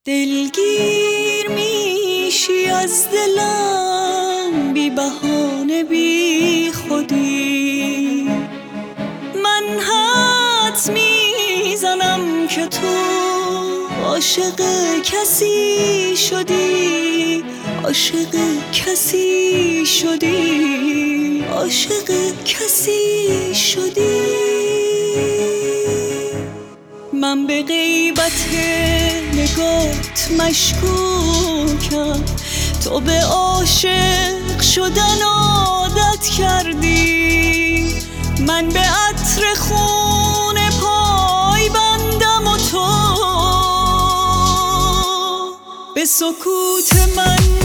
دلگیر میشی از دلم، بی بهانه بی خودی. من حدس میزنم که تو عاشق کسی شدی، عاشق کسی شدی، عاشق کسی شدی. من به غیبت نگات مشکوکم، تو به عاشق شدن عادت کردی. من به عطر خون پای بندم و تو به سکوت من